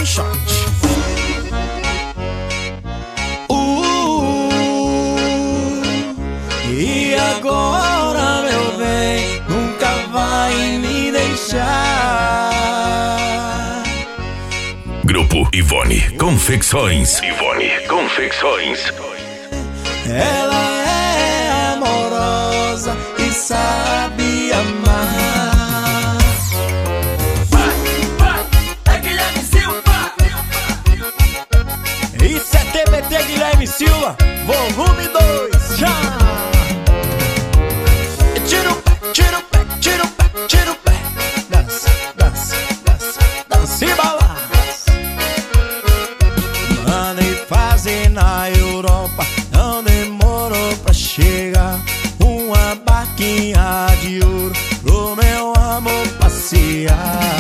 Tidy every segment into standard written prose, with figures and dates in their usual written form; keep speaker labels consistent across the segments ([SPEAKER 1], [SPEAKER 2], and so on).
[SPEAKER 1] shot. E agora, meu bem, nunca vai me deixar.
[SPEAKER 2] Grupo Ivone Confecções. Ivone Confecções.
[SPEAKER 1] Ela é amorosa e sabe amar.
[SPEAKER 3] É Guilherme Silva.
[SPEAKER 1] Isso é TBT Guilherme Silva, volume 2, já! Tira o pé, tira o pé, tira o pé, tira o pé. Dança, dança, dança, dança e balança. Mandei fazer na Europa, não demorou pra chegar. Uma barquinha de ouro pro meu amor passear.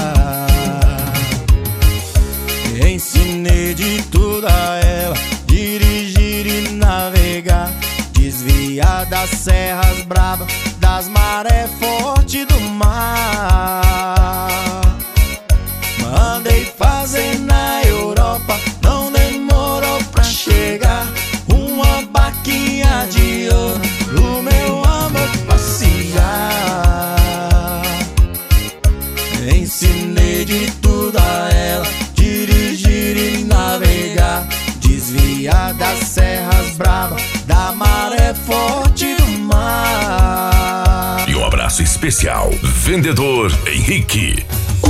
[SPEAKER 1] Ensinei de tudo a ela, dirigir e navegar, desviar das serras bravas, das marés fortes do mar. Mandei fazer na Europa, não demorou pra chegar. Uma barquinha de ouro pro meu amor passear. Ensinei de tudo a ela, dirigir e navegar, desviar das serras bravas, da maré forte do mar.
[SPEAKER 2] E um abraço especial, vendedor Henrique.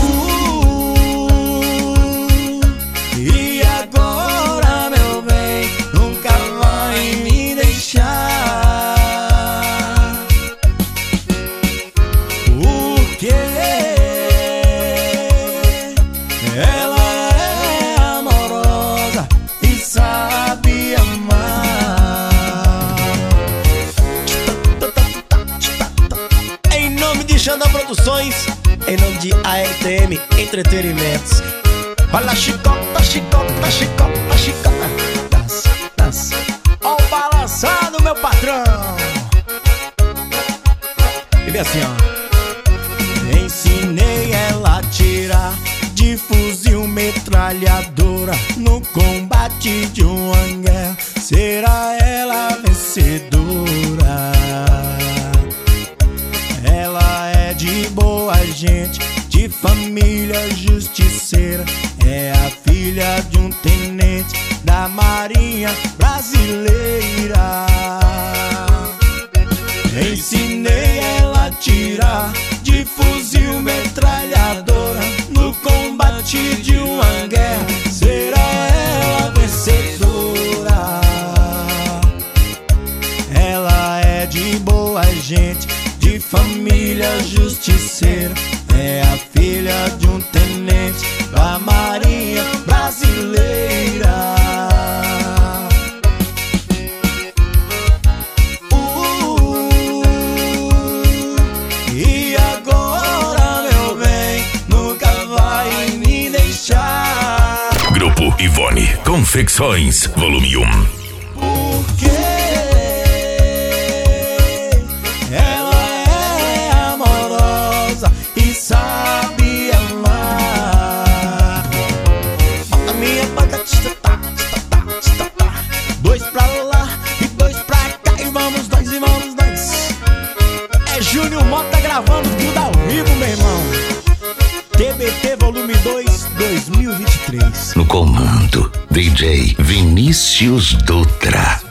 [SPEAKER 1] E agora, meu bem, nunca vai me deixar. Porque ela é amorosa e sabe amar. Em nome de Xandão Produções, em nome de ARTM Entretenimentos. Olha a chicota, chicota, chicota, chicota. Dança, dança. Ó o balançado, meu patrão. E vem assim, ó. Ensinei ela a tirar de fuzil metralhadora no combate de uma guerra. Será ela a vencedora? Ela é de boa gente, de família justiceira. É a filha de um tenente da Marinha Brasileira. Ensinei ela a tirar de fuzil metralhadora no combate de uma guerra. Será ela a vencedora? Ela é de boa gente, de família justiceira. É a filha de um tenente da Marinha Brasileira. E agora, meu bem, nunca vai me deixar.
[SPEAKER 2] Grupo Ivone Confecções, volume 1.
[SPEAKER 1] Porque ela é amorosa e sabe amar. Bota minha banca, tá. Dois pra lá e dois pra cá. E vamos nós, e vamos nós. É Júnior Mota gravando tudo ao vivo, meu irmão. TBT volume 2, 2023.
[SPEAKER 2] No comando, DJ Vinícius Dutra.